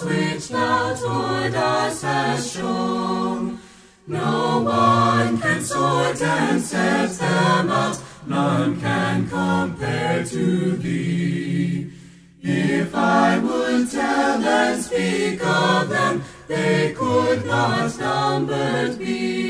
which thou toward us hast shown. No one can sort and set them out, none can compare to thee. If I would tell and speak of them, they could not numbered be.